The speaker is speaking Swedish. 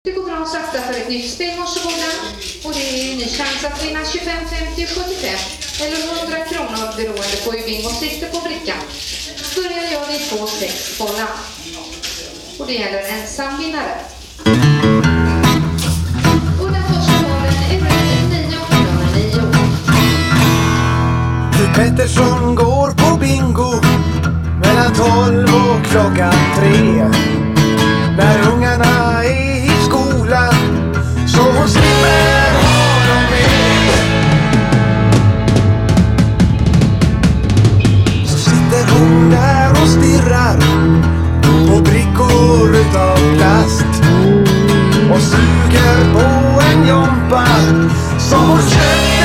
Det går bra att satsa för ett nytt spel, varsågoda. Och det är en ny chans att vinna 25, 50, 75 eller 100 kronor beroende på hur bingo sitter på brickan. Börjar gör vi 2-6 bollar. Och det gäller ensam vinnare. Och den första bollen är röd 9 och nummer 9. Fru Pettersson går på bingo mellan 12 och klockan 3. När ungarna är i skolan så hon slipper ha dem med. Så sitter hon där och stirrar på brickor utav plast och suger på en jompa som hon köper.